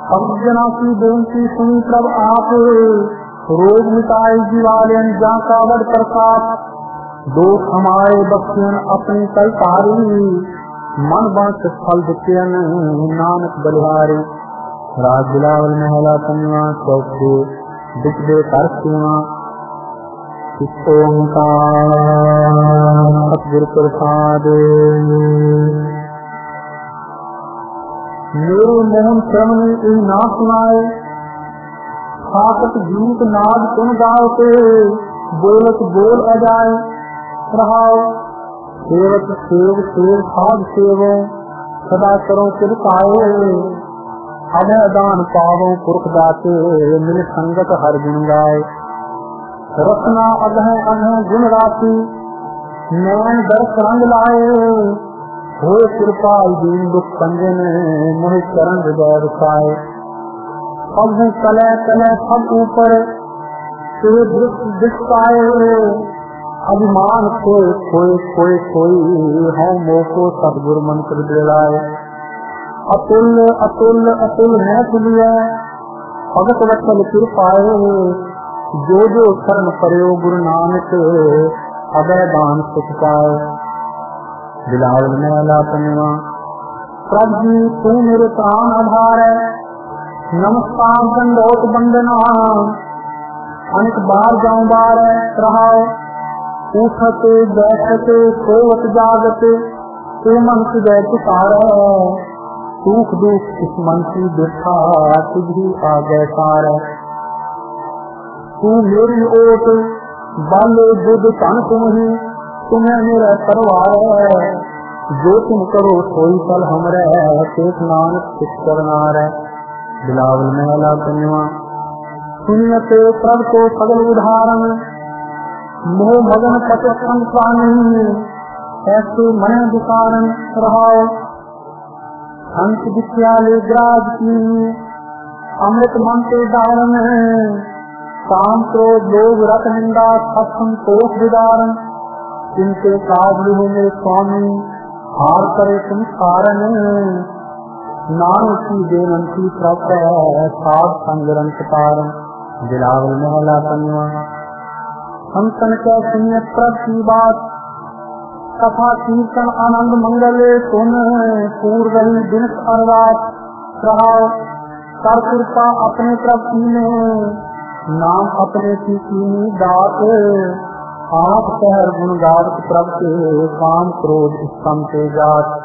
अब जना की बेनती सुनी प्रभ आप, रोग मिटाए जीवालयन जा कावड़ प्रताप। दोष हमारे बख्शियन अपनी कल तारी, मन बंस फल दित्यन नानक बलिहारी। राज बिलावल महला कन्या चौके दिख दे कर सेवा, ओंकार सतगुरु प्रसाद। मेरे मोहन श्रवण ना सुनाए, खाकत गीत नाद सुन गाओ, बोलत बोल अजाए रहाओ। सेवक सेव सेव साध सेवो, सदा करो कृपाए। अभय दान पावो पुरख दाते, मिल संगत हर गुण गाए। रचना अगह अगह गुण राशि, नैन दर्श रंग लाए। हो कृपा दीन दुख पंजन, मोहि चरण हृदय रुकाए। अब तले तले सब ऊपर, दिखाए। अभिमान खोए खोए खोए खोई, हम मोको सदगुरु मंत्र दिलाए। अतुल्य अतुल्य अतुल है तुलिया, भगत वत्सल कृपाए। जो जो शरण पर्यो गुरु नानक, अभय दान सुख पाए। बिलावल महला कन्या प्रभु जी तू मेरे प्राण आधार है। नमस्कार दंडोत वंदना, अनेक बार जाऊं बार रहाओ। उठते बैठते सोवत जागते, तू मन हृदय पुकार। सुख दुख इस मन की दुखा, तुझी आ गए सार। तू मेरी ओट बाले बुद्ध तन तुम ही, तुम्हें मेरा परवार। जो तुम करो सोई फल हमरे, शेख नानक किस करनार। बिलावल महला कन्या सुनियते प्रभ को सगल उदाहरण, मोह मगन पट संसानी। ऐसे मन दुकान रहाओ, हंस विद्यालय ग्राज की। अमृत मन के दारण, काम क्रोध लोभ रत निंदा सब संतोष विदारण। इनके काज हो मेरे स्वामी, हार करे तुम कारण। नानक की बेनंती प्राप्त है, साध संगरन कारण। बिलावल महला कन्या संतन के सुनिए प्रभ की बात, कथा कीर्तन आनंद मंगल सुन। पूर्व रही दिन अरदास रहाओ, कर कृपा अपने प्रभ की में, नाम अपने की कीनी दात। आप शहर गुण गावत प्रभ के, काम क्रोध स्तम के जात।